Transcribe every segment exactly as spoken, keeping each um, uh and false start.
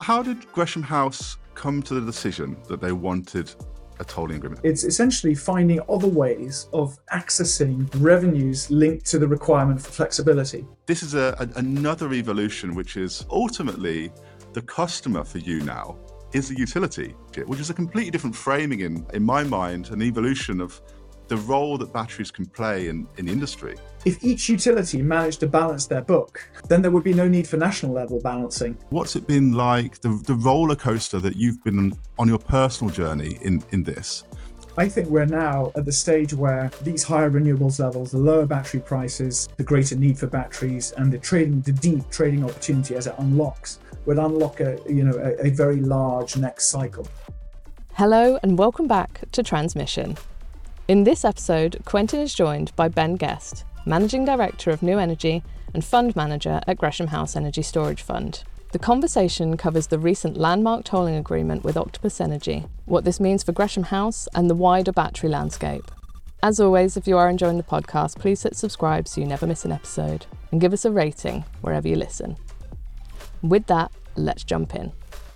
How did Gresham House come to the decision that they wanted a tolling agreement? It's essentially finding other ways of accessing revenues linked to the requirement for flexibility. This is a, a, another evolution, which is ultimately the customer for you now is the utility, which is a completely different framing in, in my mind, an evolution of the role that batteries can play in, in the industry. If each utility managed to balance their book, then there would be no need for national level balancing. What's it been like, the, the roller coaster that you've been on your personal journey in, in this? I think we're now at the stage where these higher renewables levels, the lower battery prices, the greater need for batteries, and the trading, the deep trading opportunity as it unlocks, would unlock a you know a, a very large next cycle. Hello and welcome back to Transmission. In this episode, Quentin is joined by Ben Guest, Managing Director of New Energy and Fund Manager at Gresham House Energy Storage Fund. The conversation covers the recent landmark tolling agreement with Octopus Energy, what this means for Gresham House and the wider battery landscape. As always, if you are enjoying the podcast, please hit subscribe so you never miss an episode, and give us a rating wherever you listen. With that, let's jump in.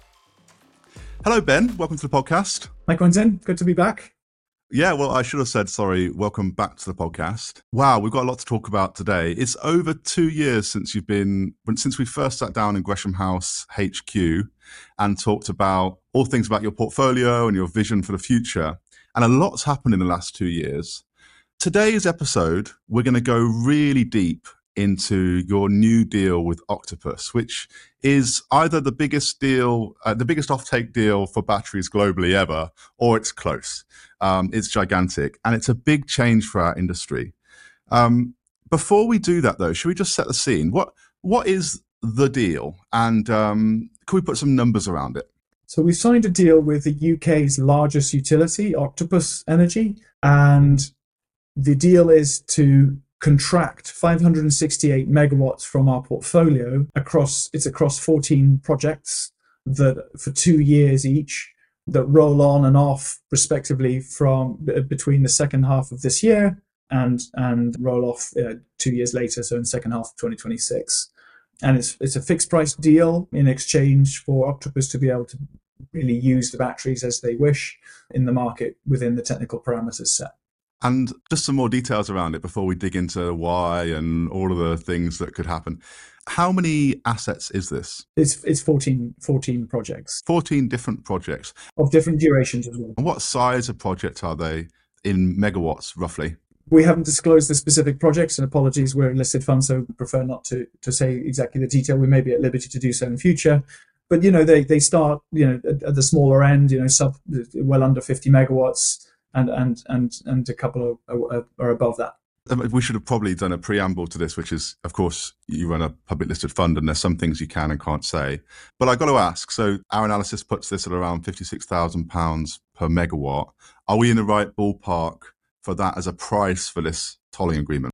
Hello, Ben. Welcome to the podcast. Hi, Quentin. Good to be back. Yeah, well, I should have said, sorry, welcome back to the podcast. Wow, we've got a lot to talk about today. It's over two years since you've been, since we first sat down in Gresham House H Q and talked about all things about your portfolio and your vision for the future. And a lot's happened in the last two years. Today's episode, we're going to go really deep into your new deal with Octopus, which is either the biggest deal, uh, the biggest offtake deal for batteries globally ever, or it's close. Um, it's gigantic, and it's a big change for our industry. Um, before we do that, though, should we just set the scene? What What is the deal, and um, can we put some numbers around it? So we signed a deal with the U K's largest utility, Octopus Energy, and the deal is to contract five hundred sixty-eight megawatts from our portfolio across, it's across fourteen projects that for two years each that roll on and off respectively from uh, between the second half of this year and and roll off uh, two years later, so in the second half of twenty twenty-six. And it's it's a fixed price deal in exchange for Octopus to be able to really use the batteries as they wish in the market within the technical parameters set. And just some more details around it before we dig into why and all of the things that could happen. How many assets is this? It's it's fourteen, fourteen projects. fourteen different projects. Of different durations as well. And what size of project are they in megawatts, roughly? We haven't disclosed the specific projects, and apologies, we're a listed fund, so we prefer not to, to say exactly the detail. We may be at liberty to do so in future. But, you know, they, they start, you know, at, at the smaller end, you know, sub well under fifty megawatts. And and and and a couple are, are above that. We should have probably done a preamble to this, which is, of course, you run a public listed fund and there's some things you can and can't say. But I got to ask, so our analysis puts this at around fifty-six thousand pounds per megawatt. Are we in the right ballpark for that as a price for this tolling agreement?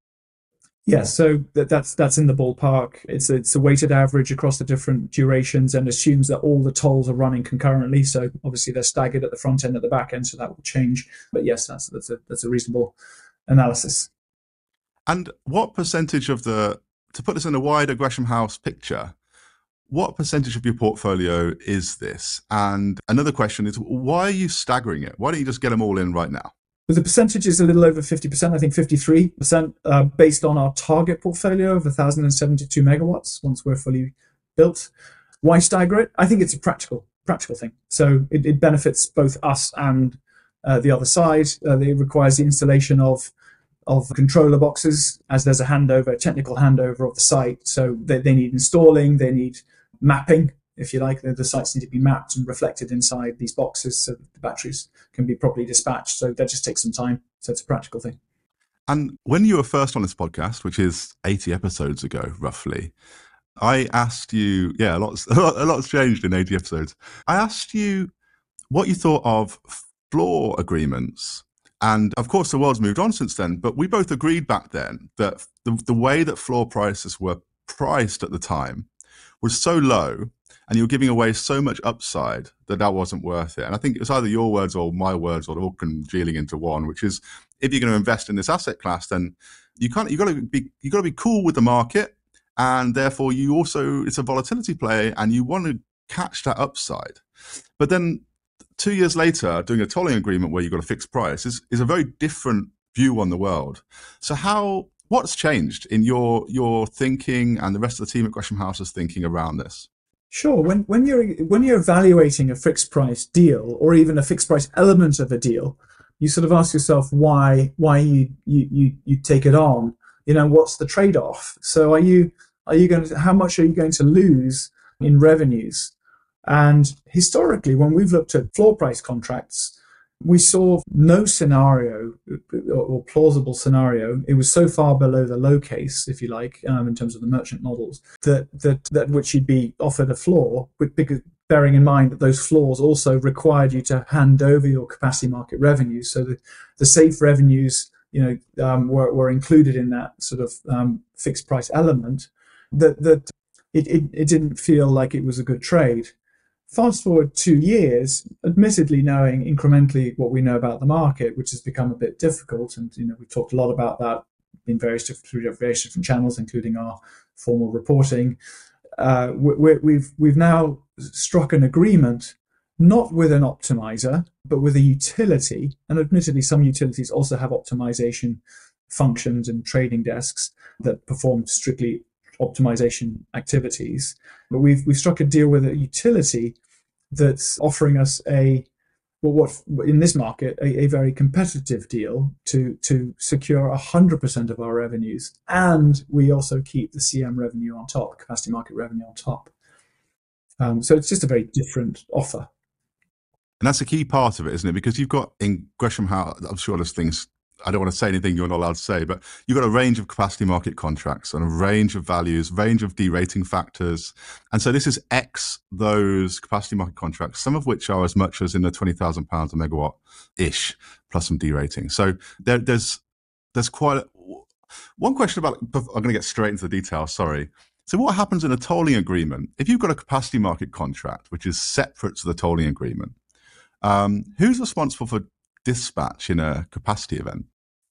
Yes, so that, that's that's in the ballpark. It's a, it's a weighted average across the different durations and assumes that all the tolls are running concurrently. So obviously they're staggered at the front end, at the back end, so that will change. But yes, that's that's a that's a reasonable analysis. And what percentage of the, to put this in a wider Gresham House picture, what percentage of your portfolio is this? And another question is, why are you staggering it? Why don't you just get them all in right now? The percentage is a little over fifty percent, I think fifty-three percent, uh, based on our target portfolio of one thousand seventy-two megawatts once we're fully built. Why stagger it? I think it's a practical practical thing. So it, it benefits both us and uh, the other side. Uh, it requires the installation of of controller boxes as there's a handover, technical handover of the site. So they, they need installing, they need mapping, if you like. The, the sites need to be mapped and reflected inside these boxes so that the batteries can be properly dispatched. So that just takes some time. So it's a practical thing. And when you were first on this podcast, which is eighty episodes ago, roughly, I asked you, yeah, a lot's, a lot, a lot's changed in eighty episodes. I asked you what you thought of floor agreements. And of course, the world's moved on since then, but we both agreed back then that the, the way that floor prices were priced at the time was so low and you were giving away so much upside that that wasn't worth it. And I think it's either your words or my words or all congealing into one, which is if you're going to invest in this asset class, then you can't, you've got to be, you've got to be cool with the market. And therefore you also, it's a volatility play and you want to catch that upside. But then two years later, doing a tolling agreement where you've got a fixed price is, is a very different view on the world. So how what's changed in your your thinking and the rest of the team at Gresham House's thinking around this? Sure. When when you're when you're evaluating a fixed price deal or even a fixed price element of a deal, you sort of ask yourself why why you you you, you take it on. You know, what's the trade-off? So are you are you going to how much are you going to lose in revenues? And historically, when we've looked at floor price contracts, we saw no scenario or plausible scenario. It was so far below the low case, if you like, um, in terms of the merchant models, that that that which you'd be offered a floor, because bearing in mind that those floors also required you to hand over your capacity market revenues. So the, the safe revenues, you know, um, were, were included in that sort of um, fixed price element. That that it, it it didn't feel like it was a good trade. Fast forward two years, admittedly knowing incrementally what we know about the market, which has become a bit difficult, and you know we've talked a lot about that in various different, through various different channels, including our formal reporting. Uh, we, we've we've now struck an agreement, not with an optimizer, but with a utility. And admittedly, some utilities also have optimization functions and trading desks that perform strictly optimization activities. But we've we've struck a deal with a utility that's offering us a well, what in this market a, a very competitive deal to to secure one hundred percent of our revenues, and we also keep the C M revenue on top, capacity market revenue on top. Um, so it's just a very different offer. And that's a key part of it, isn't it? Because you've got in Gresham House, I'm sure there's things, I don't want to say anything you're not allowed to say, but you've got a range of capacity market contracts and a range of values, range of derating factors. And so this is X those capacity market contracts, some of which are as much as in the twenty thousand pounds a megawatt-ish, plus some derating. So there, there's there's quite a, one question about, I'm going to get straight into the details, sorry. So what happens in a tolling agreement, if you've got a capacity market contract, which is separate to the tolling agreement, um, who's responsible for dispatch in a capacity event?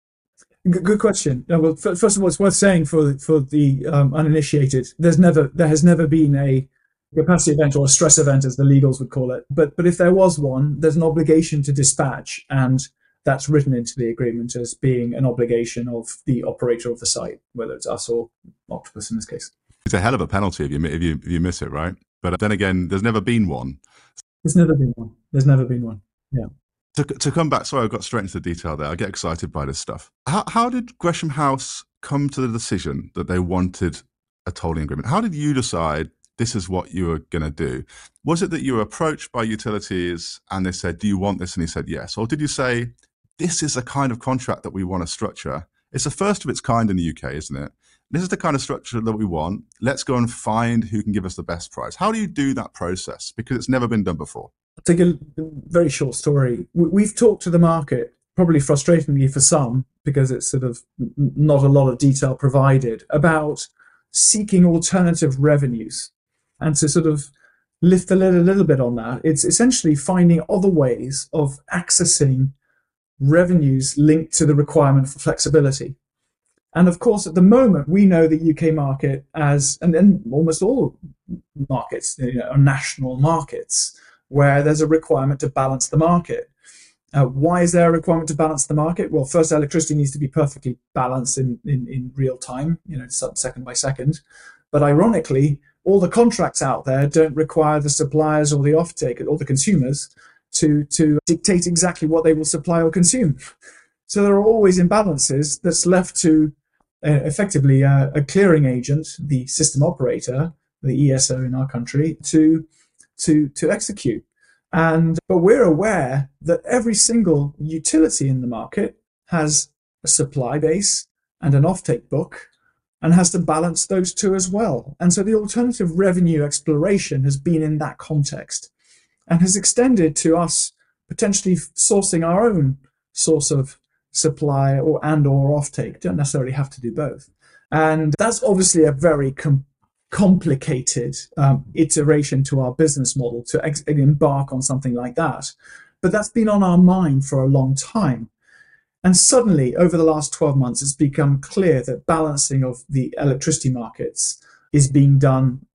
Good, good question. No, well, f- first of all, it's worth saying for for the um, uninitiated, there's never there has never been a capacity event or a stress event, as the legals would call it. But but if there was one, there's an obligation to dispatch, and that's written into the agreement as being an obligation of the operator of the site, whether it's us or Octopus in this case. It's a hell of a penalty if you if you if you miss it, right? But then again, there's never been one. There's never been one. There's never been one. Yeah. To, to come back, sorry, I got straight into the detail there. I get excited by this stuff. How, how did Gresham House come to the decision that they wanted a tolling agreement? How did you decide this is what you were going to do? Was it that you were approached by utilities and they said, do you want this? And he said, yes. Or did you say, this is the kind of contract that we want to structure? It's the first of its kind in the U K, isn't it? This is the kind of structure that we want. Let's go and find who can give us the best price. How do you do that process? Because it's never been done before. I'll take a very short story. We've talked to the market, probably frustratingly for some, because it's sort of not a lot of detail provided, about seeking alternative revenues. And to sort of lift the lid a little bit on that, it's essentially finding other ways of accessing revenues linked to the requirement for flexibility. And of course, at the moment, we know the U K market as, and then almost all markets, you know, are national markets, where there's a requirement to balance the market. Uh, why is there a requirement to balance the market? Well, first, electricity needs to be perfectly balanced in, in, in real time, you know, second by second. But ironically, all the contracts out there don't require the suppliers or the offtake or the consumers to, to dictate exactly what they will supply or consume. So there are always imbalances that's left to uh, effectively uh, a clearing agent, the system operator, the E S O in our country, to to to execute. And but we're aware that every single utility in the market has a supply base and an offtake book and has to balance those two as well. And so the alternative revenue exploration has been in that context and has extended to us potentially sourcing our own source of supply or and or offtake. Don't necessarily have to do both. And that's obviously a very com- complicated um, iteration to our business model to ex- embark on something like that. But that's been on our mind for a long time. And suddenly, over the last twelve months, it's become clear that balancing of the electricity markets is being done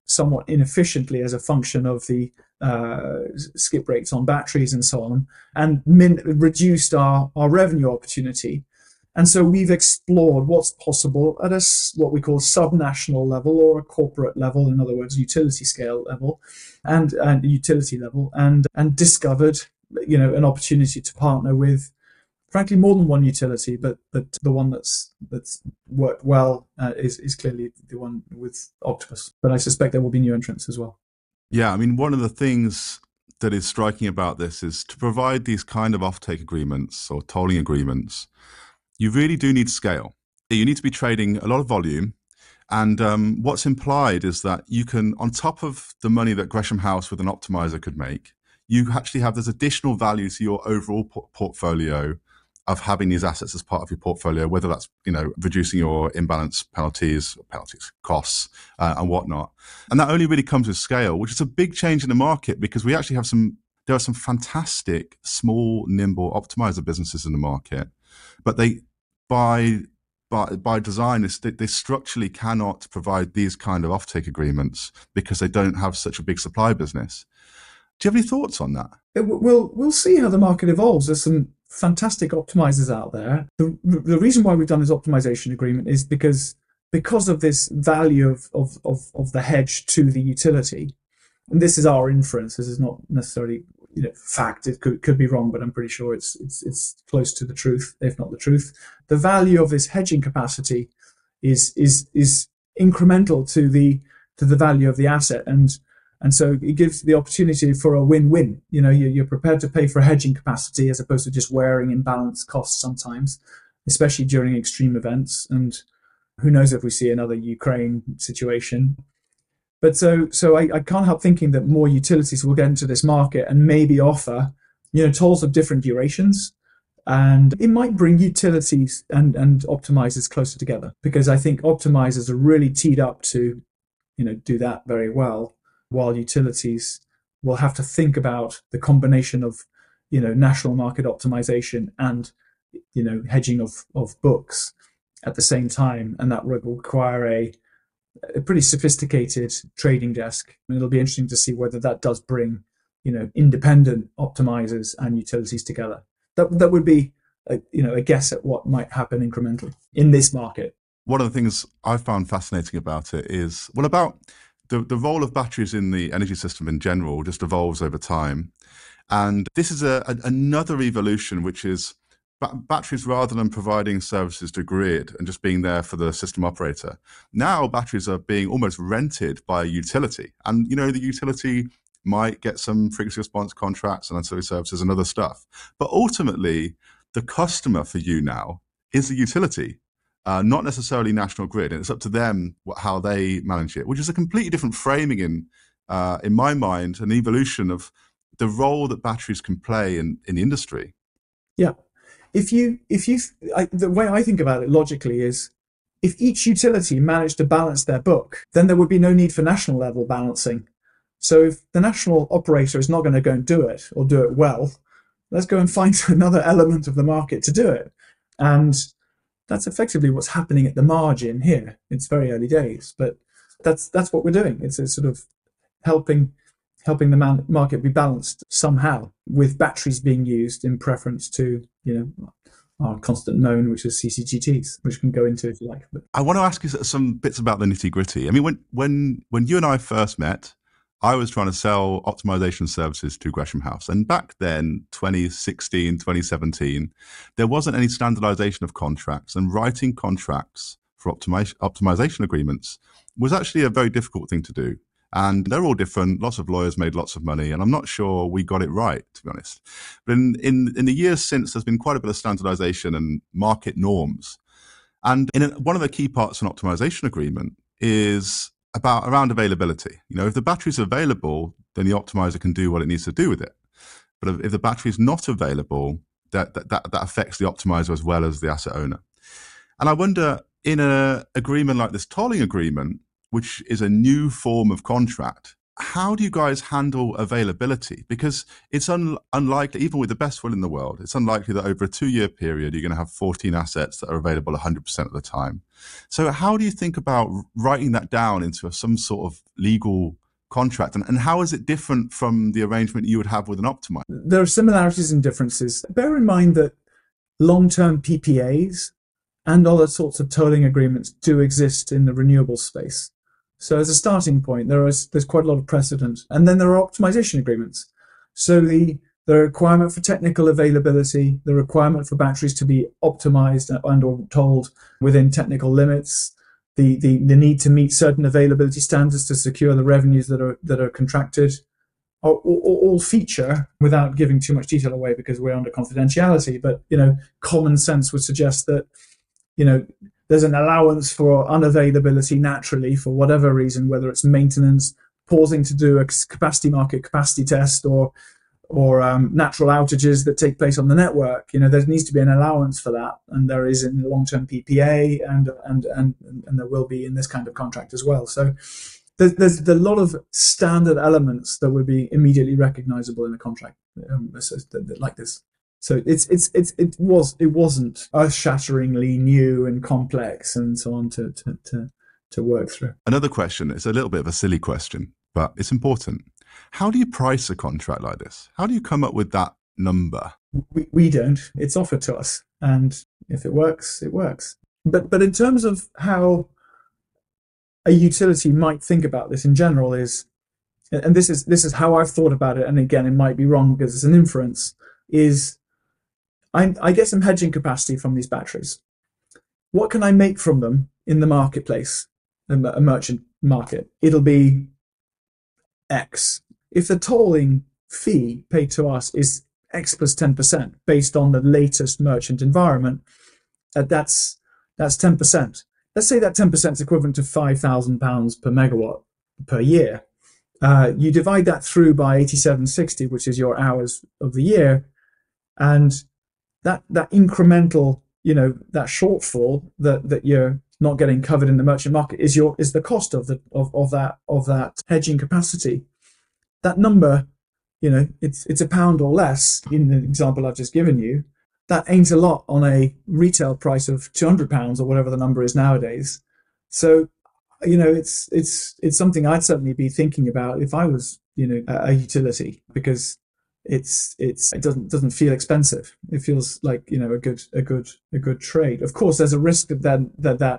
somewhat inefficiently as a function of the uh, skip rates on batteries and so on, and min- reduced our, our revenue opportunity. And so we've explored what's possible at a what we call subnational level or a corporate level, in other words, utility scale level, and and utility level, and and discovered, you know, an opportunity to partner with, frankly, more than one utility, but but the one that's that's worked well uh, is is clearly the one with Octopus. But I suspect there will be new entrants as well. Yeah, I mean, one of the things that is striking about this is to provide these kind of offtake agreements or tolling agreements, you really do need scale. You need to be trading a lot of volume. And um, what's implied is that you can, on top of the money that Gresham House with an optimizer could make, you actually have this additional value to your overall por- portfolio of having these assets as part of your portfolio, whether that's, you know, reducing your imbalance penalties, penalties, costs, uh, and whatnot. And that only really comes with scale, which is a big change in the market, because we actually have some, there are some fantastic small, nimble optimizer businesses in the market, but they, by by, by design, they, they structurally cannot provide these kind of offtake agreements because they don't have such a big supply business. Do you have any thoughts on that? We'll we'll see how the market evolves. There's some fantastic optimizers out there. The the reason why we've done this optimization agreement is because because of this value of of of, of the hedge to the utility. And this is our inference. This is not necessarily, you know, fact. It could could be wrong, but I'm pretty sure it's it's it's close to the truth, if not the truth. The value of this hedging capacity is is is incremental to the to the value of the asset, and and so it gives the opportunity for a win-win. You know, you're prepared to pay for hedging capacity as opposed to just wearing imbalanced costs sometimes, especially during extreme events. And who knows if we see another Ukraine situation. But so so I, I can't help thinking that more utilities will get into this market and maybe offer, you know, tolls of different durations. And it might bring utilities and, and optimizers closer together, because I think optimizers are really teed up to, you know, do that very well, while utilities will have to think about the combination of, you know, national market optimization and, you know, hedging of, of books at the same time. And that will require a a pretty sophisticated trading desk. And it'll be interesting to see whether that does bring, you know, independent optimizers and utilities together. That that would be, a, you know, a guess at what might happen incrementally in this market. One of the things I found fascinating about it is, well, about the, the role of batteries in the energy system in general just evolves over time. And this is a, a another evolution, which is batteries, rather than providing services to grid and just being there for the system operator, now batteries are being almost rented by a utility. And, you know, the utility might get some frequency response contracts and ancillary services and other stuff. But ultimately, the customer for you now is the utility, uh, not necessarily National Grid. And it's up to them what, how they manage it, which is a completely different framing in, uh, in my mind, an evolution of the role that batteries can play in, in the industry. Yeah. If you, if you, I, the way I think about it logically is, if each utility managed to balance their book, then there would be no need for national level balancing. So if the national operator is not going to go and do it or do it well, let's go and find another element of the market to do it. And that's effectively what's happening at the margin here. It's very early days, but that's that's what we're doing. It's a sort of helping helping the man- market be balanced somehow, with batteries being used in preference to, you know, our constant known, which is C C G Ts, which can go into if you like. But I want to ask you some bits about the nitty gritty. I mean, when when when you and I first met, I was trying to sell optimization services to Gresham House. And back then, twenty sixteen, twenty seventeen, there wasn't any standardization of contracts, and writing contracts for optimization, optimization agreements was actually a very difficult thing to do. And they're all different. Lots of lawyers made lots of money, and I'm not sure we got it right, to be honest. But in, in, in the years since, there's been quite a bit of standardization and market norms. And in a, one of the key parts of an optimization agreement is about around availability. You know, if the battery's available, then the optimizer can do what it needs to do with it. But if, if the battery is not available, that, that that that affects the optimizer as well as the asset owner. And I wonder, in an agreement like this tolling agreement, which is a new form of contract, how do you guys handle availability? Because it's un- unlikely, even with the best will in the world, it's unlikely that over a two-year period, you're going to have fourteen assets that are available one hundred percent of the time. So how do you think about writing that down into some sort of legal contract? And, and how is it different from the arrangement you would have with an optimizer? There are similarities and differences. Bear in mind that long-term P P As and other sorts of tolling agreements do exist in the renewable space. So as a starting point, there is there's quite a lot of precedent. And then there are optimization agreements. So the the requirement for technical availability, the requirement for batteries to be optimized and or tolled within technical limits, the, the, the need to meet certain availability standards to secure the revenues that are that are contracted, are, all, all feature, without giving too much detail away because we're under confidentiality, but you know, common sense would suggest that, you know, there's an allowance for unavailability naturally for whatever reason, whether it's maintenance, pausing to do a capacity market capacity test, or or um, natural outages that take place on the network. You know, there needs to be an allowance for that, and there is in the long-term P P A, and and and and there will be in this kind of contract as well. So there's there's a lot of standard elements that would be immediately recognizable in a contract um, like this. So it's it's it's it was it wasn't earth-shatteringly new and complex and so on to to to to work through. Another question. It's a little bit of a silly question, but it's important. How do you price a contract like this? How do you come up with that number? We we don't. It's offered to us, and if it works, it works. But but in terms of how a utility might think about this in general is, and this is this is how I've thought about it. And again, it might be wrong because it's an inference. Is I, I get some hedging capacity from these batteries. What can I make from them in the marketplace, a merchant market? It'll be X. If the tolling fee paid to us is X plus ten percent based on the latest merchant environment, uh, that's that's ten percent. Let's say that ten percent is equivalent to five thousand pounds per megawatt per year. Uh, you divide that through by eighty-seven sixty, which is your hours of the year, and that that incremental, you know, that shortfall that, that you're not getting covered in the merchant market is your is the cost of the of, of that of that hedging capacity. That number, you know, it's it's a pound or less in the example I've just given you. That ain't a lot on a retail price of two hundred pounds or whatever the number is nowadays. So, you know, it's it's it's something I'd certainly be thinking about if I was, you know, a, a utility, because it's it's it doesn't doesn't feel expensive. It feels like, you know, a good a good a good trade. Of course, there's a risk that that that, that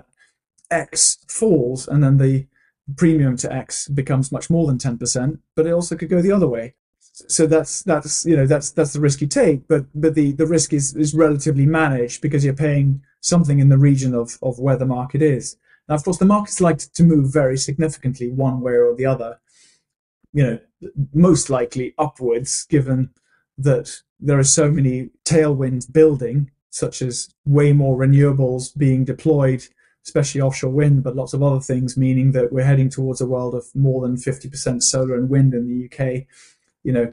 X falls and then the premium to X becomes much more than ten percent, but it also could go the other way. So that's that's you know that's that's the risk you take, but but the, the risk is, is relatively managed because you're paying something in the region of, of where the market is. Now, of course, the market's like to move very significantly one way or the other. You know, most likely upwards, given that there are so many tailwinds building, such as way more renewables being deployed, especially offshore wind, but lots of other things, meaning that we're heading towards a world of more than fifty percent solar and wind in the U K. You know,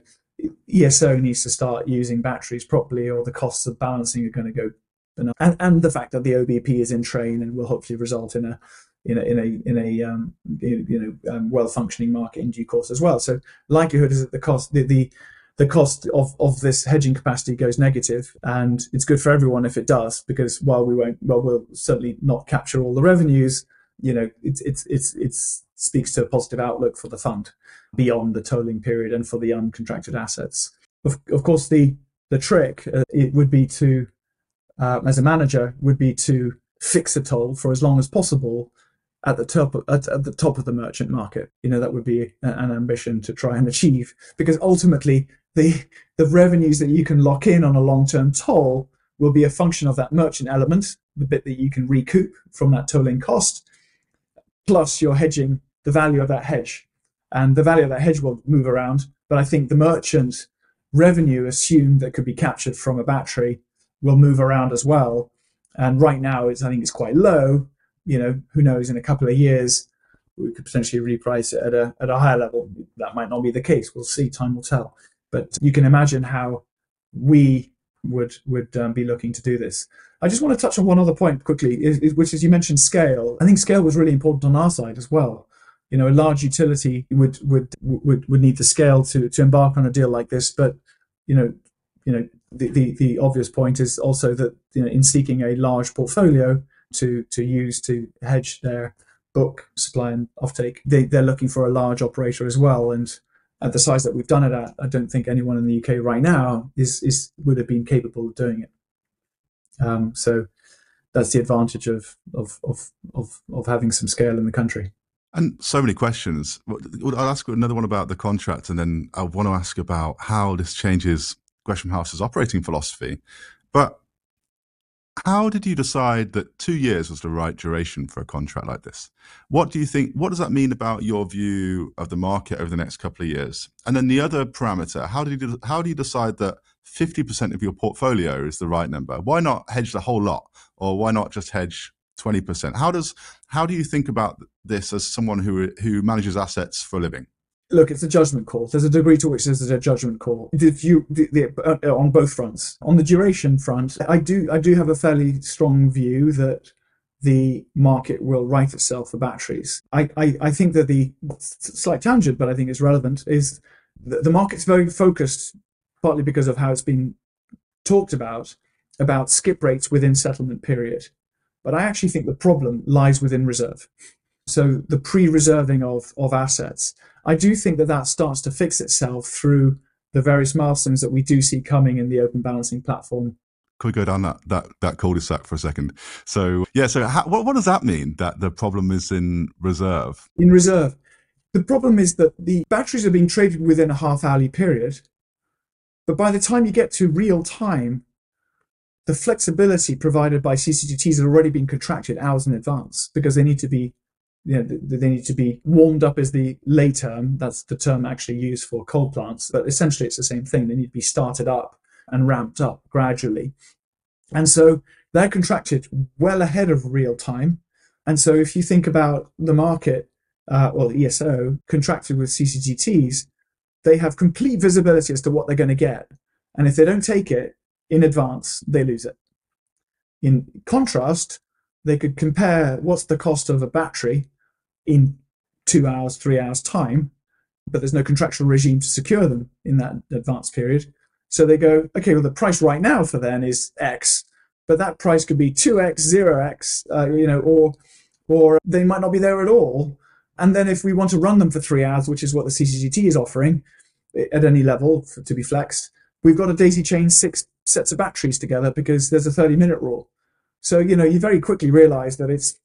E S O needs to start using batteries properly, or the costs of balancing are going to go. And and the fact that the O B P is in train and will hopefully result in a in a in a in a um, you know um, well functioning market in due course as well. So likelihood is that the cost the the, the cost of, of this hedging capacity goes negative, and it's good for everyone if it does, because while we won't well we'll certainly not capture all the revenues, you know, it's it's it's it's speaks to a positive outlook for the fund beyond the tolling period and for the uncontracted assets. Of, of course, the the trick uh, it would be to uh, as a manager would be to fix a toll for as long as possible at the top of, at, at the top of the merchant market. You know, that would be a, an ambition to try and achieve, because ultimately the the revenues that you can lock in on a long-term toll will be a function of that merchant element, the bit that you can recoup from that tolling cost, plus you're hedging the value of that hedge. And the value of that hedge will move around, but I think the merchant revenue assumed that could be captured from a battery will move around as well. And right now, it's I think it's quite low. You know, who knows? In a couple of years, we could potentially reprice it at a at a higher level. That might not be the case. We'll see. Time will tell. But you can imagine how we would would um, be looking to do this. I just want to touch on one other point quickly, is, is, which is you mentioned scale. I think scale was really important on our side as well. You know, a large utility would would would would need the scale to to embark on a deal like this. But you know, you know, the the, the obvious point is also that, you know, in seeking a large portfolio to to use to hedge their book supply and offtake, they they're looking for a large operator as well. And at the size that we've done it at, I don't think anyone in the U K right now is is would have been capable of doing it. Um, so that's the advantage of of of of of having some scale in the country. And so many questions. I'll ask another one about the contract, and then I want to ask about how this changes Gresham House's operating philosophy. But how did you decide that two years was the right duration for a contract like this? What do you think, what does that mean about your view of the market over the next couple of years? And then the other parameter, how did you, how do you decide that fifty percent of your portfolio is the right number? Why not hedge the whole lot? Or why not just hedge twenty percent? How does, how do you think about this as someone who who manages assets for a living? Look, it's a judgment call. There's a degree to which there's a judgment call. The view the, the, uh, on both fronts. On the duration front, I do I do have a fairly strong view that the market will right itself for batteries. I, I, I think that the slight tangent, but I think it's relevant, is the, the market's very focused, partly because of how it's been talked about, about skip rates within settlement period. But I actually think the problem lies within reserve. So the pre-reserving of, of assets, I do think that that starts to fix itself through the various milestones that we do see coming in the open balancing platform. Could we go down that that that cul-de-sac for a second? So yeah, so how, what what does that mean, that the problem is in reserve? In reserve, the problem is that the batteries are being traded within a half-hourly period, but by the time you get to real time, the flexibility provided by C C G Ts has already been contracted hours in advance, because they need to be, you know, they need to be warmed up, is the lay term. That's the term actually used for coal plants, but essentially it's the same thing. They need to be started up and ramped up gradually. And so they're contracted well ahead of real time. And so if you think about the market, uh, well, E S O contracted with C C G Ts, they have complete visibility as to what they're going to get. And if they don't take it in advance, they lose it. In contrast, they could compare what's the cost of a battery in two hours, three hours time, but there's no contractual regime to secure them in that advance period. So they go, okay, well, the price right now for then is X, but that price could be two X, zero X, uh, you know, or or they might not be there at all. And then if we want to run them for three hours, which is what the C C G T is offering at any level for, to be flexed, we've got to daisy chain six sets of batteries together because there's a thirty minute rule. So, you know, you very quickly realize that it's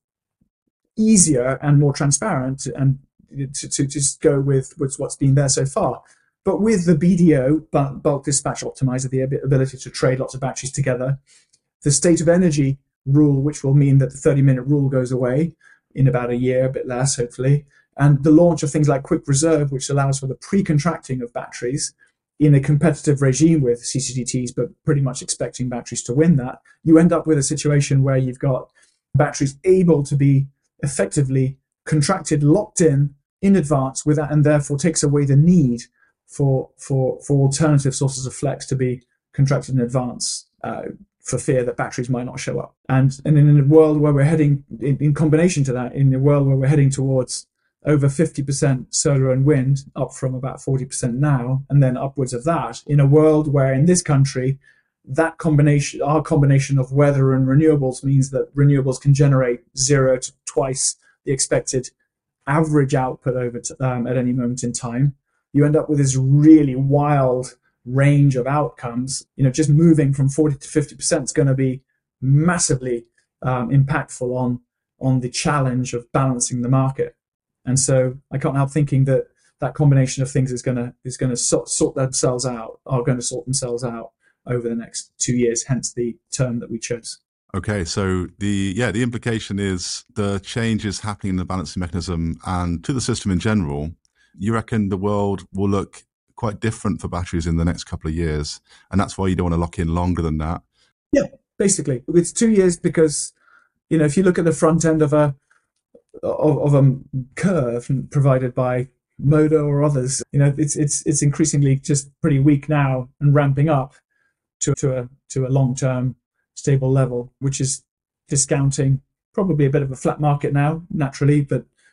easier and more transparent and to, to just go with, with what's been there so far. But with the B D O, bulk dispatch optimizer, the ability to trade lots of batteries together, the state of energy rule, which will mean that the thirty minute rule goes away in about a year, a bit less, hopefully, and the launch of things like quick reserve, which allows for the pre-contracting of batteries in a competitive regime with C C G Ts, but pretty much expecting batteries to win that, you end up with a situation where you've got batteries able to be effectively contracted, locked in in advance with that, and therefore takes away the need for for for alternative sources of flex to be contracted in advance uh, for fear that batteries might not show up. And and in a world where we're heading, in, in combination to that, in a world where we're heading towards over fifty percent solar and wind, up from about forty percent now, and then upwards of that, in a world where in this country, that combination, our combination of weather and renewables means that renewables can generate zero to twice the expected average output over t- um, at any moment in time. You end up with this really wild range of outcomes. You know, just moving from forty to fifty percent is going to be massively um, impactful on on the challenge of balancing the market. And so I can't help thinking that that combination of things is going to is going to sort, sort themselves out, are going to sort themselves out over the next two years. Hence the term that we chose. Okay, so the yeah the implication is the changes happening in the balancing mechanism and to the system in general. You reckon the world will look quite different for batteries in the next couple of years, and that's why you don't want to lock in longer than that? Yeah, basically, it's two years because, you know, if you look at the front end of a of, of a curve provided by Modo or others, you know, it's it's it's increasingly just pretty weak now and ramping up to to a to a long term stable level, which is discounting probably a bit of a flat market now, naturally, but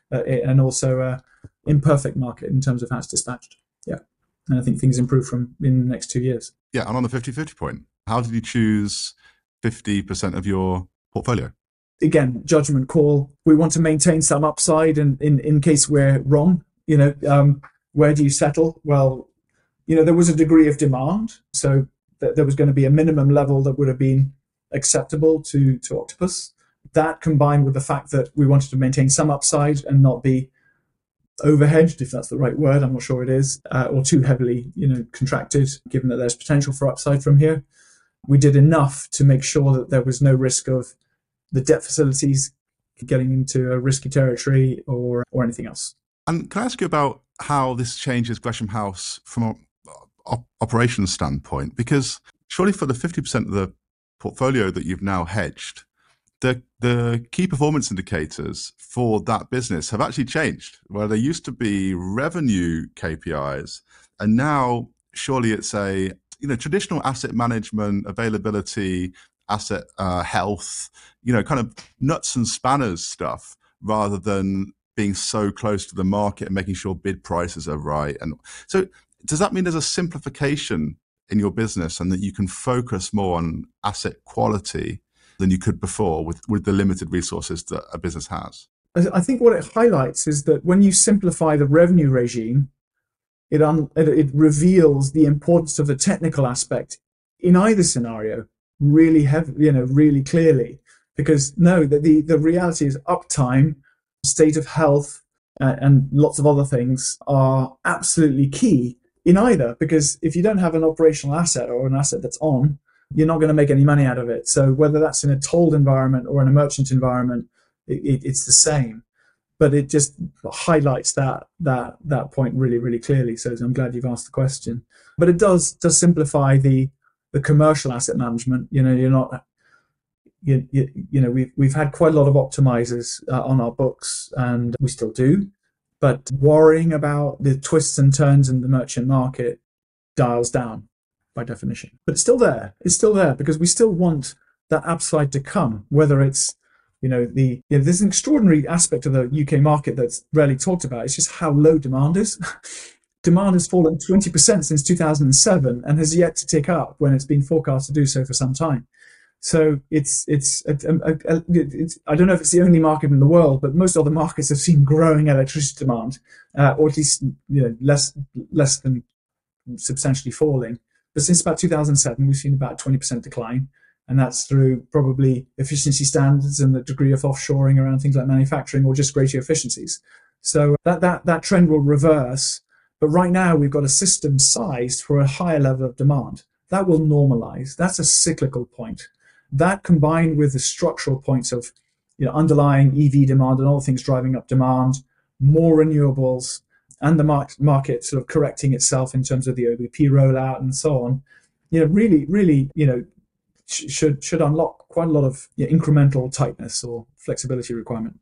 uh, and also a imperfect market in terms of how it's dispatched. Yeah. And I think things improve from in the next two years. Yeah. And on the fifty-fifty point, how did you choose fifty percent of your portfolio? Again, judgment call. We want to maintain some upside, and in, in case we're wrong, you know, um, where do you settle? Well, you know, there was a degree of demand, so th- there was going to be a minimum level that would have been acceptable to, to Octopus. That combined with the fact that we wanted to maintain some upside and not be overhedged, if that's the right word, I'm not sure it is, uh, or too heavily, you know, contracted, given that there's potential for upside from here. We did enough to make sure that there was no risk of the debt facilities getting into a risky territory or or anything else. And can I ask you about how this changes Gresham House from an op- operations standpoint? Because surely for the fifty percent of the portfolio that you've now hedged, the the key performance indicators for that business have actually changed, where there used to be revenue K P Is, and now surely it's a you know traditional asset management, availability, asset uh, health, you know, kind of nuts and spanners stuff, rather than being so close to the market and making sure bid prices are right. And so does that mean there's a simplification in your business and that you can focus more on asset quality than you could before with, with the limited resources that a business has? I think what it highlights is that when you simplify the revenue regime, it, un, it, it reveals the importance of the technical aspect in either scenario really heavy, you know, really clearly. Because no, the, the, the reality is uptime, state of health, uh, and lots of other things are absolutely key in either. Because if you don't have an operational asset or an asset that's on, you're not going to make any money out of it. So whether that's in a tolled environment or in a merchant environment, it, it, it's the same. But it just highlights that that that point really, really clearly. So I'm glad you've asked the question. But it does does simplify the the commercial asset management. You know, you're not you you, you know we've we've had quite a lot of optimizers uh, on our books, and we still do. But worrying about the twists and turns in the merchant market dials down by definition. But it's still there. It's still there because we still want that upside to come, whether it's You know, the you know, there's an extraordinary aspect of the U K market that's rarely talked about. It's just how low demand is. Demand has fallen twenty percent since two thousand seven and has yet to tick up when it's been forecast to do so for some time. So it's it's, a, a, a, it's I don't know if it's the only market in the world, but most other markets have seen growing electricity demand, uh, or at least you know less less than substantially falling. But since about two thousand seven, we've seen about a twenty percent decline. And that's through probably efficiency standards and the degree of offshoring around things like manufacturing or just greater efficiencies. So that, that, that trend will reverse. But right now we've got a system sized for a higher level of demand. That will normalize. That's a cyclical point. That combined with the structural points of you know, underlying E V demand and all things driving up demand, more renewables, and the market, market sort of correcting itself in terms of the O B P rollout and so on, you know, really, really, you know, should should unlock quite a lot of yeah, incremental tightness or flexibility requirement.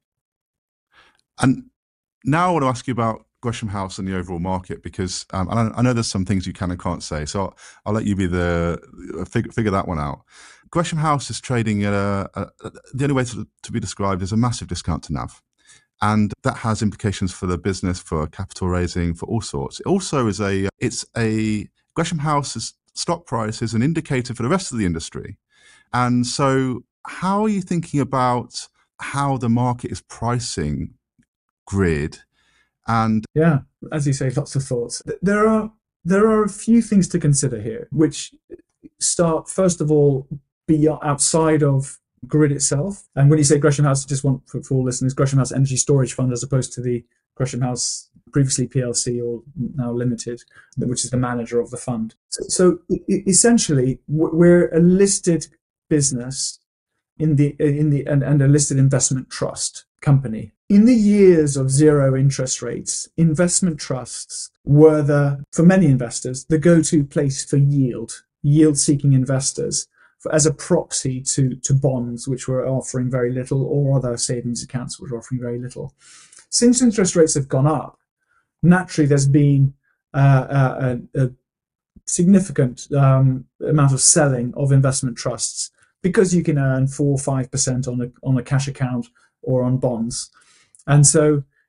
And now I want to ask you about Gresham House and the overall market, because um, and I, I know there's some things you can and can't say, so I'll, I'll let you be the figure, figure that one out. Gresham House is trading at a, a, a the only way to, to be described is a massive discount to N A V, and that has implications for the business, for capital raising, for all sorts. It also is a it's a Gresham House's stock price is an indicator for the rest of the industry. And so how are you thinking about how the market is pricing grid? And yeah, as you say, lots of thoughts. There are there are a few things to consider here, which start, first of all, be outside of grid itself. And when you say Gresham House, I just want for, for all listeners, Gresham House Energy Storage Fund, as opposed to the Gresham House previously P L C or now Limited, which is the manager of the fund. So, so essentially, we're a listed business in the in the and, and a listed investment trust company. In the years of zero interest rates, investment trusts were the, for many investors, the go-to place for yield, yield-seeking investors, for, as a proxy to to bonds, which were offering very little, or other savings accounts, which were offering very little. Since interest rates have gone up, naturally, there's been uh, a, a significant um, amount of selling of investment trusts because you can earn four or five percent on a on a cash account or on bonds, and so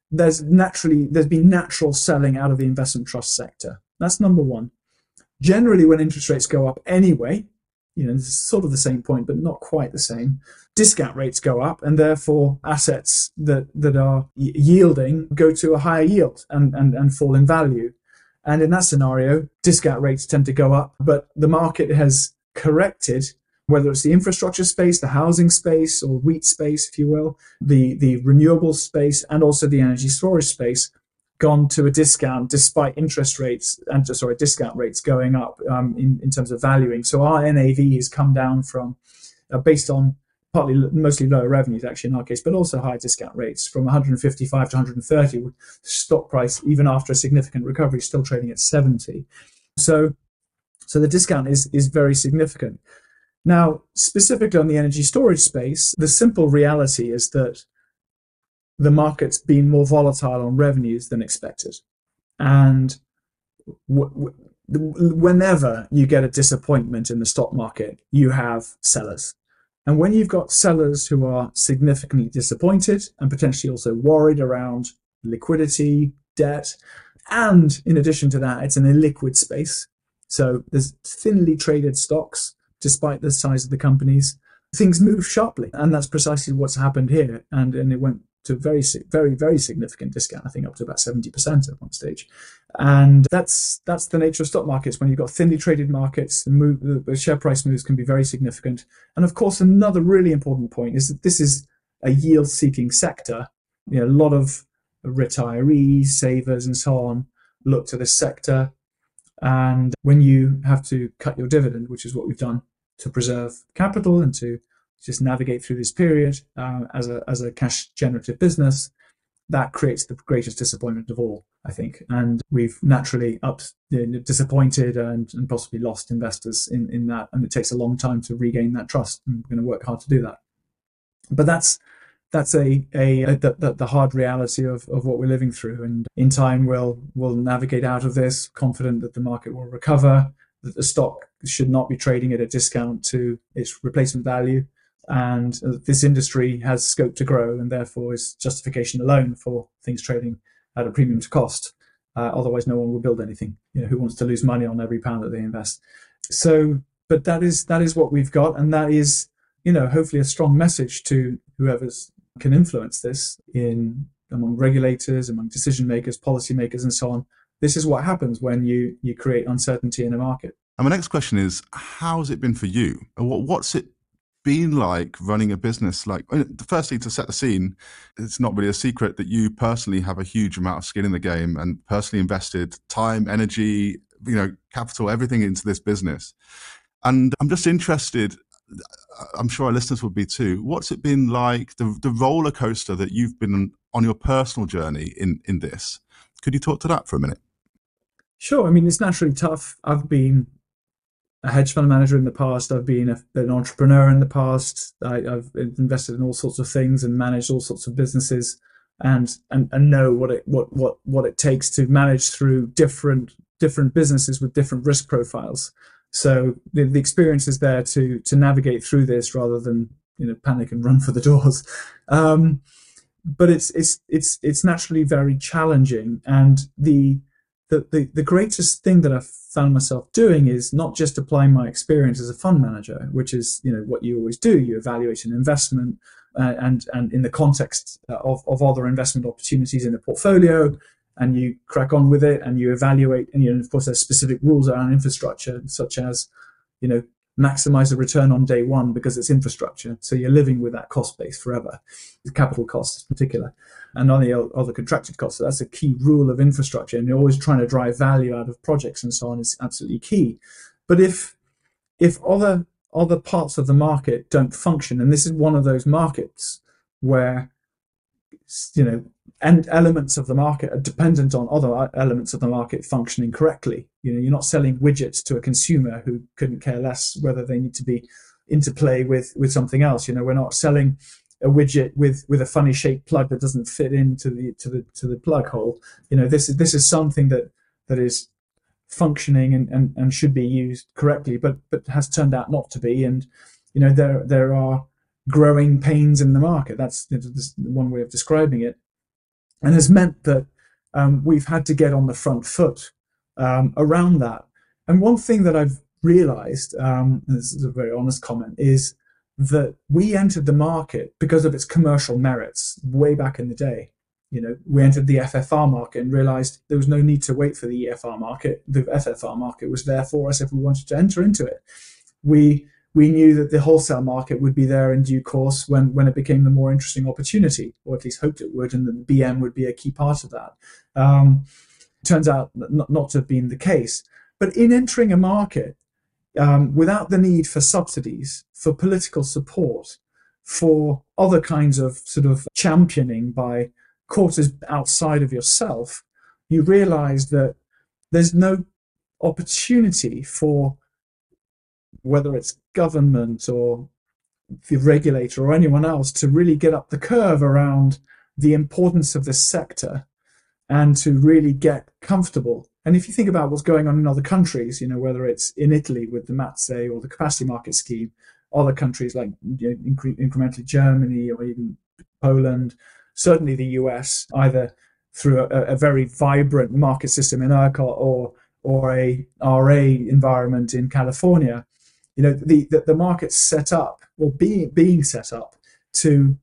there's naturally there's been natural selling out of the investment trust sector. That's number one. Generally, when interest rates go up anyway, you know, this is sort of the same point, but not quite the same. Discount rates go up, and therefore assets that that are yielding go to a higher yield and, and, and fall in value. And in that scenario, discount rates tend to go up, but the market has corrected, whether it's the infrastructure space, the housing space, or REIT space, if you will, the, the renewable space, and also the energy storage space, gone to a discount despite interest rates and sorry discount rates going up um, in, in terms of valuing. So our N A V has come down from uh, based on partly mostly lower revenues actually in our case, but also high discount rates, from one hundred fifty-five to one hundred thirty, with stock price even after a significant recovery still trading at seventy. So so the discount is is very significant. Now, specifically on the energy storage space, the simple reality is that the market's been more volatile on revenues than expected. And w- w- whenever you get a disappointment in the stock market, you have sellers. And when you've got sellers who are significantly disappointed and potentially also worried around liquidity, debt, and in addition to that, it's an illiquid space. So there's thinly traded stocks, despite the size of the companies, things move sharply. And that's precisely what's happened here. And, and it went to very, very, very significant discount, I think up to about seventy percent at one stage. And that's that's the nature of stock markets. When you've got thinly traded markets, the, move, the share price moves can be very significant. And of course, another really important point is that this is a yield-seeking sector. You know, a lot of retirees, savers, and so on look to this sector. And when you have to cut your dividend, which is what we've done to preserve capital and to just navigate through this period uh, as a as a cash generative business, that creates the greatest disappointment of all, I think. And we've naturally up, you know, disappointed and, and possibly lost investors in, in that. And it takes a long time to regain that trust. And we're going to work hard to do that. But that's that's a, a, a the, the hard reality of, of what we're living through. And in time, we'll we'll navigate out of this, confident that the market will recover, that the stock should not be trading at a discount to its replacement value. And this industry has scope to grow, and therefore is justification alone for things trading at a premium to cost. Uh, otherwise, no one will build anything. You know, who wants to lose money on every pound that they invest? So, but that is that is what we've got, and that is, you know, hopefully a strong message to whoever's can influence this in among regulators, among decision makers, policy makers, and so on. This is what happens when you you create uncertainty in a market. And my next question is, how's it been for you? What what's it been like running a business? Like, firstly, to set the scene, it's not really a secret that you personally have a huge amount of skin in the game and personally invested time, energy, you know, capital, everything into this business. And I'm just interested, I'm sure our listeners would be too, what's it been like, the, the roller coaster that you've been on your personal journey in, in this? Could you talk to that for a minute? Sure. I mean, it's naturally tough. I've been a hedge fund manager in the past. I've been a, an entrepreneur in the past. I, I've invested in all sorts of things and managed all sorts of businesses, and and, and know what it what, what what it takes to manage through different different businesses with different risk profiles. So the, the experience is there to to navigate through this rather than, you know, panic and run for the doors. Um, but it's it's it's it's naturally very challenging, and the The, the the greatest thing that I've found myself doing is not just applying my experience as a fund manager, which is, you know, what you always do. You evaluate an investment uh, and and in the context of, of other investment opportunities in the portfolio, and you crack on with it and you evaluate. And, you know, of course, there's specific rules around infrastructure, such as, you know, maximize the return on day one because it's infrastructure. So you're living with that cost base forever, the capital costs in particular, and on the other contracted costs. So that's a key rule of infrastructure. And you're always trying to drive value out of projects and so on is absolutely key. But if if other other parts of the market don't function, and this is one of those markets where, you know, and elements of the market are dependent on other elements of the market functioning correctly. You know, you're not selling widgets to a consumer who couldn't care less whether they need to be interplay with with something else. You know, we're not selling a widget with with a funny shaped plug that doesn't fit into the to the to the plug hole. You know, this is this is something that that is functioning and, and, and should be used correctly, but but has turned out not to be. And, you know, there there are growing pains in the market. That's, you know, one way of describing it. and has meant that um, we've had to get on the front foot um, around that. And one thing that I've realized, um, this is a very honest comment, is that we entered the market because of its commercial merits way back in the day. You know, we entered the F F R market and realized there was no need to wait for the E F R market. The F F R market was there for us if we wanted to enter into it. We we knew that the wholesale market would be there in due course when, when it became the more interesting opportunity, or at least hoped it would, and the B M would be a key part of that. Um, turns out not, not to have been the case. But in entering a market, um, without the need for subsidies, for political support, for other kinds of sort of championing by quarters outside of yourself, you realize that there's no opportunity for, whether it's government or the regulator or anyone else, to really get up the curve around the importance of this sector and to really get comfortable. And if you think about what's going on in other countries, you know, whether it's in Italy with the MATSE or the capacity market scheme, other countries like, you know, incre- incrementally Germany or even Poland, certainly the U S, either through a, a very vibrant market system in ERCOT or or a R A environment in California, you know, the, the, the market's set up, or being being set up to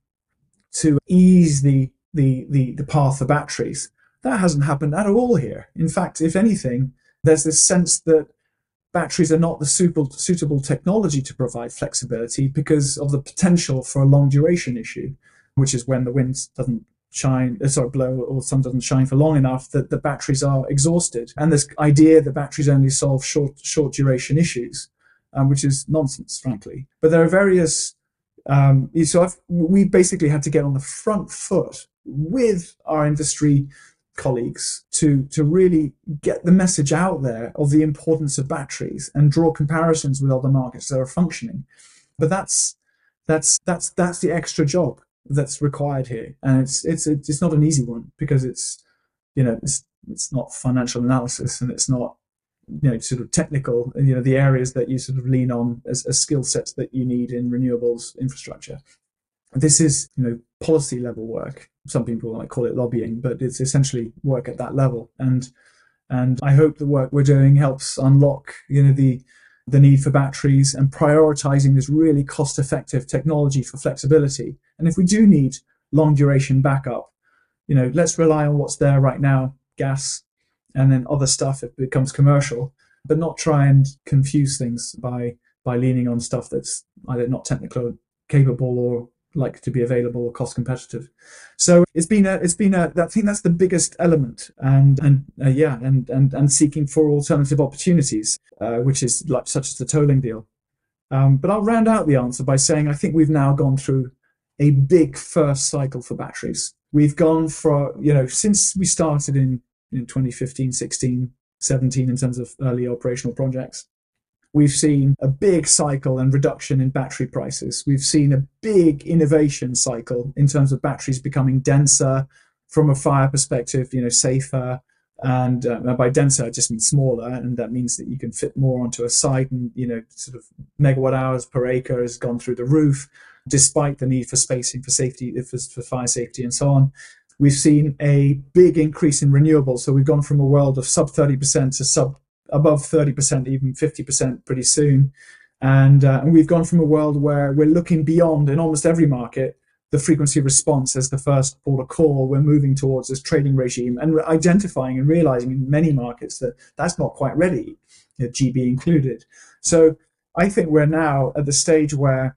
to ease the, the the the path for batteries. That hasn't happened at all here. In fact, if anything, there's this sense that batteries are not the suitable, suitable technology to provide flexibility because of the potential for a long duration issue, which is when the wind doesn't shine, sorry, blow, or the sun doesn't shine for long enough that the batteries are exhausted. And this idea that batteries only solve short, short duration issues, um, which is nonsense, frankly. But there are various, um, so I've, we basically had to get on the front foot with our industry colleagues to to really get the message out there of the importance of batteries and draw comparisons with other markets that are functioning. But that's that's that's that's the extra job that's required here, and it's it's it's not an easy one, because it's, you know, it's it's not financial analysis, and it's not, you know, sort of technical, you know, the areas that you sort of lean on as, as skill sets that you need in renewables infrastructure. This is, you know, policy level work. Some people might call it lobbying, but it's essentially work at that level. And and I hope the work we're doing helps unlock, you know, the the need for batteries and prioritizing this really cost-effective technology for flexibility. And if we do need long duration backup, you know, let's rely on what's there right now, gas, and then other stuff if it becomes commercial, but not try and confuse things by by leaning on stuff that's either not technically capable or like to be available or cost competitive. So it's been a, it's been a, I think that's the biggest element, and and uh, yeah, and and and seeking for alternative opportunities, uh, which is like such as the tolling deal. Um, but I'll round out the answer by saying I think we've now gone through a big first cycle for batteries. We've gone for, you know, since we started in, in twenty fifteen, sixteen, seventeen in terms of early operational projects, we've seen a big cycle and reduction in battery prices. We've seen a big innovation cycle in terms of batteries becoming denser from a fire perspective, you know, safer. And uh, by denser, I just mean smaller. And that means that you can fit more onto a site, and, you know, sort of megawatt hours per acre has gone through the roof, despite the need for spacing for safety, for, for fire safety and so on. We've seen a big increase in renewables. So we've gone from a world of sub thirty percent to sub above thirty percent, even fifty percent pretty soon. And, uh, and we've gone from a world where we're looking beyond, in almost every market, the frequency response as the first port of call. We're moving towards this trading regime, and we're identifying and realizing in many markets that that's not quite ready, you know, G B included. So I think we're now at the stage where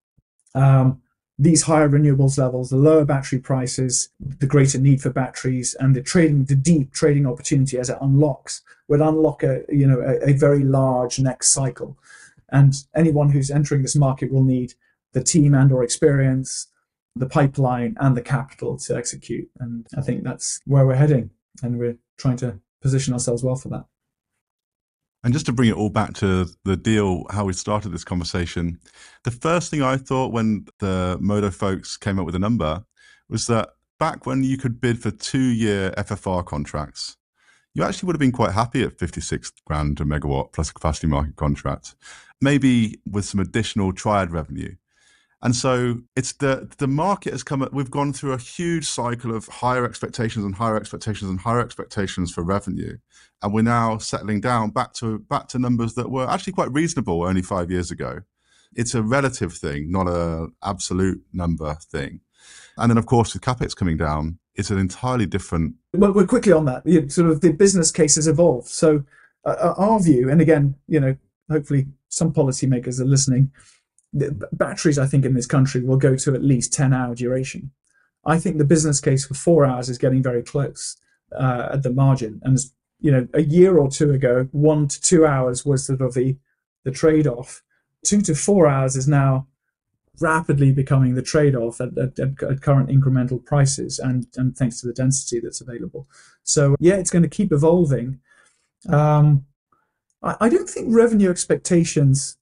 um, these higher renewables levels, the lower battery prices, the greater need for batteries, and the trading, the deep trading opportunity as it unlocks, would unlock a, you know, a, a very large next cycle. And anyone who's entering this market will need the team and or experience, the pipeline, and the capital to execute. And I think that's where we're heading, and we're trying to position ourselves well for that. And just to bring it all back to the deal, how we started this conversation, the first thing I thought when the Modo folks came up with a number was that back when you could bid for two-year F F R contracts, you actually would have been quite happy at fifty-six grand a megawatt plus a capacity market contract, maybe with some additional triad revenue. And so it's the the market has come. We've gone through a huge cycle of higher expectations and higher expectations and higher expectations for revenue, and we're now settling down back to back to numbers that were actually quite reasonable only five years ago. It's a relative thing, not a absolute number thing. And then, of course, with CapEx coming down, it's an entirely different. Well, we're quickly on that. You know, sort of the business case has evolved. So uh, our view, and again, you know, hopefully some policymakers are listening. The batteries, I think, in this country will go to at least ten hour duration. I think the business case for four hours is getting very close uh, at the margin. And, you know, a year or two ago, one to two hours was sort of the, the trade-off. Two to four hours is now rapidly becoming the trade-off at, at, at current incremental prices and, and thanks to the density that's available. So, yeah, it's going to keep evolving. Um, I, I don't think revenue expectations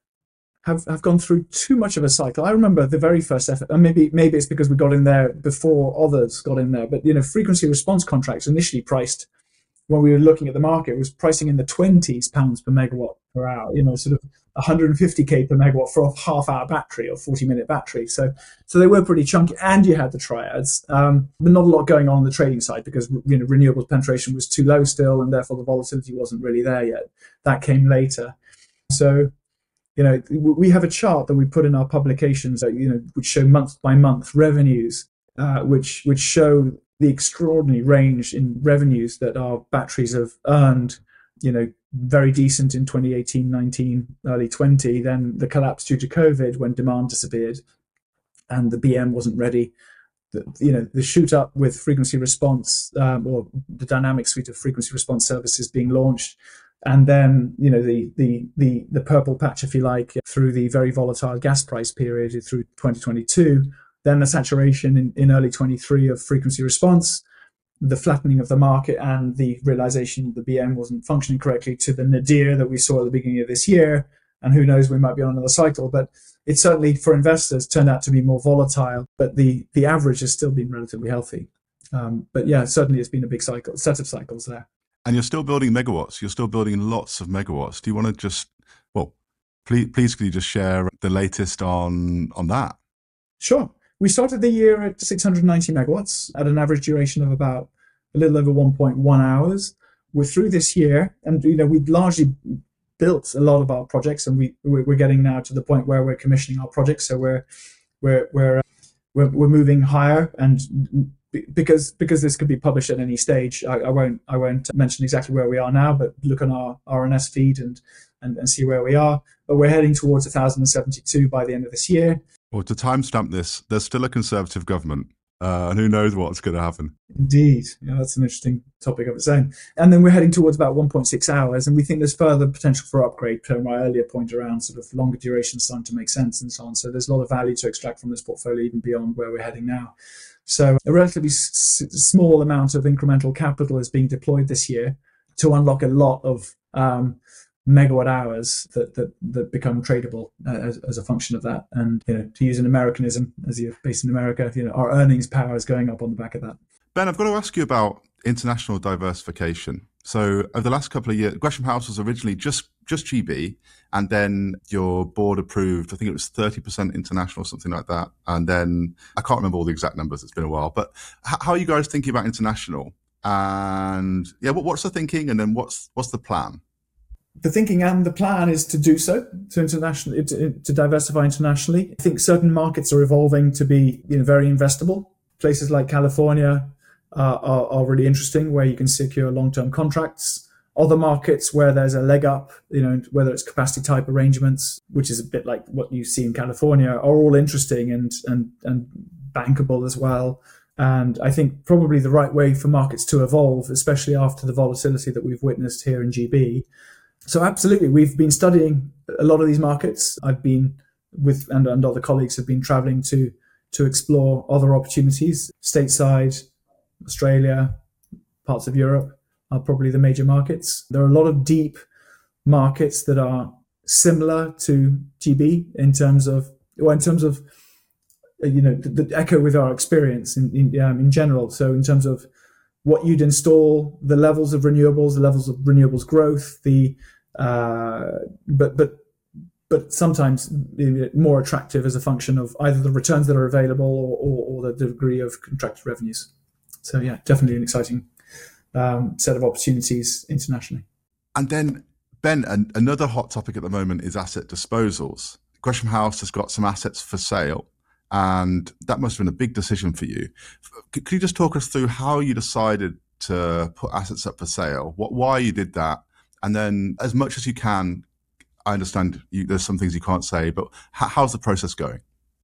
Have, have gone through too much of a cycle. I remember the very first effort, and maybe maybe it's because we got in there before others got in there, but you know, frequency response contracts initially priced when we were looking at the market was pricing in the twenties pounds per megawatt per hour, you know, sort of one hundred fifty k per megawatt for a half hour battery or forty minute battery. So so they were pretty chunky, and you had the triads, um, but not a lot going on on the trading side because, you know, renewables penetration was too low still, and therefore the volatility wasn't really there yet. That came later. So, you know, we have a chart that we put in our publications that, you know, which show month by month revenues, uh, which which show the extraordinary range in revenues that our batteries have earned. You know, very decent in twenty eighteen, nineteen, early twenty. Then the collapse due to COVID when demand disappeared, and the B M wasn't ready. The, you know, the shoot up with frequency response um, or the dynamic suite of frequency response services being launched. And then, you know, the, the the the purple patch, if you like, through the very volatile gas price period through twenty twenty-two, then the saturation in, in early twenty-three of frequency response, the flattening of the market and the realization the B M wasn't functioning correctly to the nadir that we saw at the beginning of this year. And who knows, we might be on another cycle. But it certainly, for investors, turned out to be more volatile. But the, the average has still been relatively healthy. Um, but yeah, certainly it's been a big cycle, set of cycles there. And you're still building megawatts. You're still building lots of megawatts. Do you want to just, well, please, please could you just share the latest on on that? Sure. We started the year at six hundred ninety megawatts at an average duration of about a little over one point one hours. We're through this year, and you know we'd largely built a lot of our projects, and we we're getting now to the point where we're commissioning our projects. So we're we're we're we're, we're moving higher, and because because this could be published at any stage, I, I won't I won't mention exactly where we are now, but look on our R N S feed and and, and see where we are. But we're heading towards one thousand seventy-two by the end of this year. Well, to timestamp this, there's still a Conservative government, uh, and who knows what's going to happen. Indeed. Yeah, that's an interesting topic of its own. And then we're heading towards about one point six hours, and we think there's further potential for upgrade, per my earlier point around sort of longer duration starting to make sense and so on. So there's a lot of value to extract from this portfolio, even beyond where we're heading now. So a relatively s- small amount of incremental capital is being deployed this year to unlock a lot of um, megawatt hours that, that that become tradable uh, as, as a function of that. And you know, to use an Americanism, as you're based in America, you know, our earnings power is going up on the back of that. Ben, I've got to ask you about international diversification. So over the last couple of years, Gresham House was originally just just G B, and then your board approved, I think it was thirty percent international, something like that. And then I can't remember all the exact numbers, it's been a while, but how are you guys thinking about international? And yeah, what, what's the thinking, and then what's what's the plan? The thinking and the plan is to do so, to international, to, to diversify internationally. I think certain markets are evolving to be, you know, very investable. Places like California uh, are, are really interesting, where you can secure long-term contracts. Other markets where there's a leg up, you know, whether it's capacity type arrangements, which is a bit like what you see in California, are all interesting and and and bankable as well. And I think probably the right way for markets to evolve, especially after the volatility that we've witnessed here in G B. So absolutely, we've been studying a lot of these markets. I've been with, and, and other colleagues have been traveling to to explore other opportunities. Stateside, Australia, parts of Europe are probably the major markets. There are a lot of deep markets that are similar to G B in terms of, well, in terms of, you know, the, the echo with our experience in in, um, in general. So in terms of what you'd install, the levels of renewables, the levels of renewables growth, the uh, but but but sometimes more attractive as a function of either the returns that are available or, or, or the degree of contracted revenues. So yeah, definitely an exciting um, set of opportunities internationally. And then, Ben, an, another hot topic at the moment is asset disposals. Gresham House has got some assets for sale, and that must have been a big decision for you. Could, could you just talk us through how you decided to put assets up for sale, what, why you did that, and then as much as you can, I understand you, there's some things you can't say, but how, how's the process going?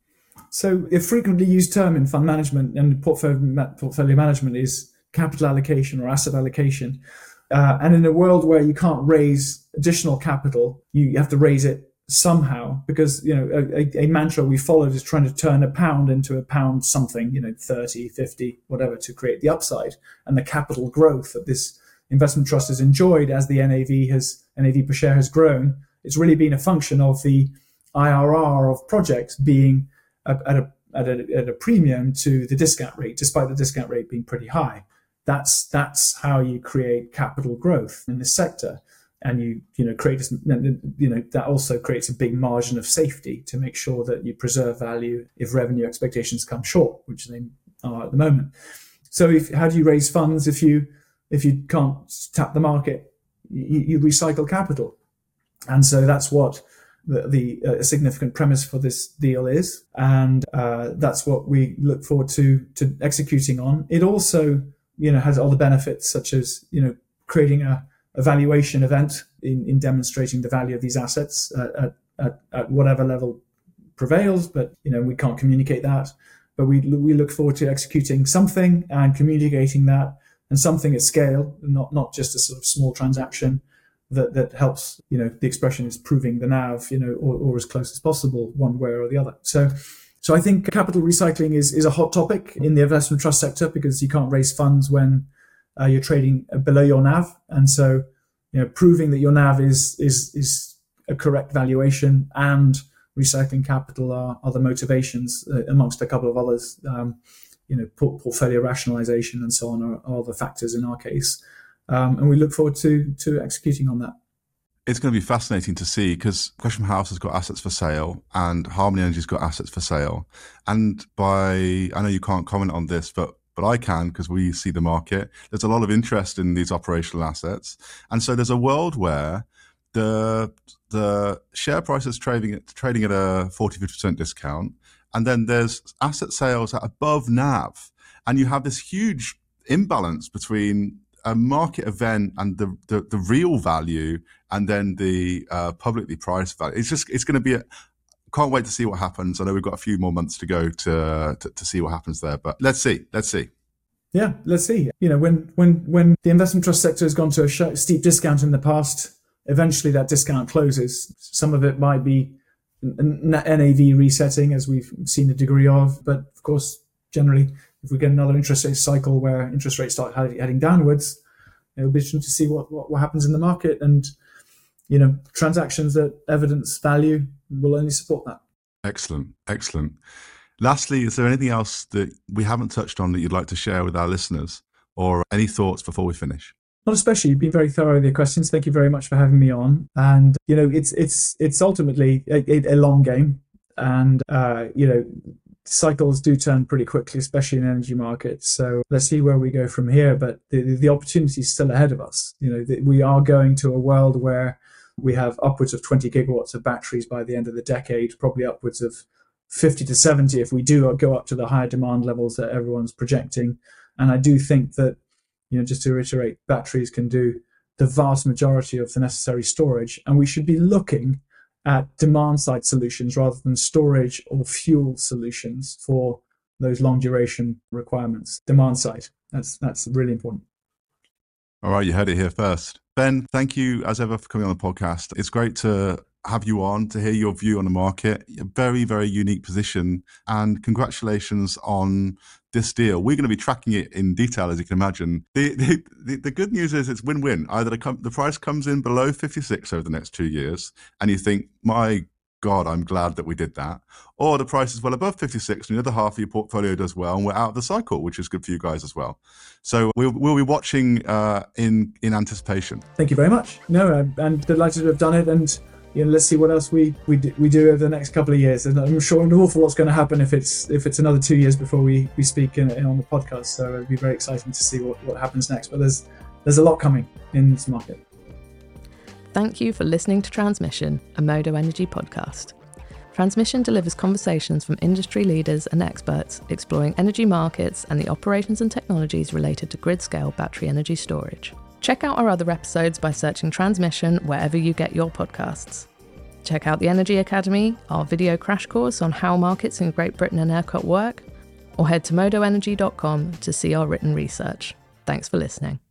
So a frequently used term in fund management and portfolio, portfolio management is capital allocation or asset allocation. Uh, and in a world where you can't raise additional capital, you have to raise it somehow, because, you know, a, a mantra we followed is trying to turn a pound into a pound something, you know, thirty, fifty, whatever, to create the upside and the capital growth that this investment trust has enjoyed as the N A V has N A V per share has grown. It's really been a function of the I R R of projects being at a, at a, at a premium to the discount rate, despite the discount rate being pretty high. That's that's how you create capital growth in this sector, and you you know create you know that also creates a big margin of safety to make sure that you preserve value if revenue expectations come short, which they are at the moment. So if, how do you raise funds if you if you can't tap the market? You, you recycle capital, and so that's what the, the uh, significant premise for this deal is, and uh, that's what we look forward to to executing on. It also you know, has other benefits, such as, you know, creating a, a valuation event in, in demonstrating the value of these assets at, at, at whatever level prevails. But, you know, we can't communicate that. But we we look forward to executing something and communicating that, and something at scale, not not just a sort of small transaction that, that helps, you know, the expression is proving the N A V, you know, or, or as close as possible, one way or the other. So So I think capital recycling is, is a hot topic in the investment trust sector, because you can't raise funds when uh, you're trading below your N A V. And so, you know, proving that your N A V is is is a correct valuation and recycling capital are, are the motivations, uh, amongst a couple of others. Um, you know, port- portfolio rationalization and so on are, are the factors in our case. Um, and we look forward to to executing on that. It's going to be fascinating to see, because Gresham House has got assets for sale and Harmony Energy's got assets for sale. And by, I know you can't comment on this, but but I can, because we see the market. There's a lot of interest in these operational assets. And so there's a world where the the share price is trading at, trading at a forty, fifty percent discount. And then there's asset sales at above N A V. And you have this huge imbalance between a market event and the, the, the real value, and then the uh, publicly priced value. It's just, it's going to be, a, can't wait to see what happens. I know we've got a few more months to go to, to, to see what happens there, but let's see, let's see. Yeah, let's see. You know, when, when, when the investment trust sector has gone to a sh- steep discount in the past, eventually that discount closes. Some of it might be N A V resetting, as we've seen a degree of, but of course, generally, if we get another interest rate cycle where interest rates start heading downwards, it'll be interesting to see what, what, what happens in the market. And, you know, transactions that evidence value will only support that. Excellent, excellent. Lastly, is there anything else that we haven't touched on that you'd like to share with our listeners, or any thoughts before we finish? Not especially. You've been very thorough with your questions. Thank you very much for having me on. And, you know, it's it's it's ultimately a, a long game. And, uh, you know, cycles do turn pretty quickly, especially in energy markets. So let's see where we go from here. But the, the opportunity is still ahead of us. You know, the, we are going to a world where we have upwards of twenty gigawatts of batteries by the end of the decade, probably upwards of fifty to seventy if we do go up to the higher demand levels that everyone's projecting. And I do think that, you know, just to reiterate, batteries can do the vast majority of the necessary storage, and we should be looking at demand-side solutions rather than storage or fuel solutions for those long duration requirements. Demand side, that's that's really important. All right, you heard it here first. Ben, thank you as ever for coming on the podcast. It's great to have you on, to hear your view on the market. A very, very unique position, and congratulations on this deal. We're going to be tracking it in detail, as you can imagine. The the, the, the good news is it's win-win. Either the, com- the price comes in below fifty-six over the next two years, and you think, my God, I'm glad that we did that. Or the price is well above fifty-six, and the other half of your portfolio does well, and we're out of the cycle, which is good for you guys as well. So we'll, we'll be watching uh, in, in anticipation. Thank you very much. No, I'm, I'm delighted to have done it, and you know, let's see what else we we do, we do over the next couple of years. And I'm sure an awful lot's going to happen if it's if it's another two years before we we speak in, in on the podcast. So it'll be very exciting to see what, what happens next. But there's there's a lot coming in this market. Thank you for listening to Transmission, a Modo Energy podcast. Transmission delivers conversations from industry leaders and experts exploring energy markets and the operations and technologies related to grid-scale battery energy storage. Check out our other episodes by searching Transmission wherever you get your podcasts. Check out the Energy Academy, our video crash course on how markets in Great Britain and ERCOT work, or head to modo energy dot com to see our written research. Thanks for listening.